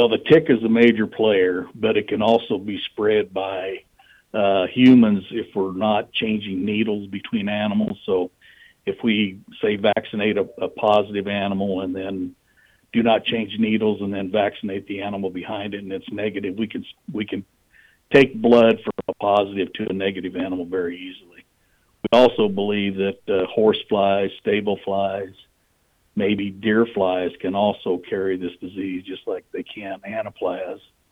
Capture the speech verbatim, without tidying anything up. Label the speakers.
Speaker 1: Well, the tick is a major player, but it can also be spread by uh, humans if we're not changing needles between animals. So if we say vaccinate a, a positive animal and then do not change needles and then vaccinate the animal behind it and it's negative, we can we can take blood from a positive to a negative animal very easily. We also believe that uh, horse flies, stable flies, maybe deer flies can also carry this disease just like they can anaplasma.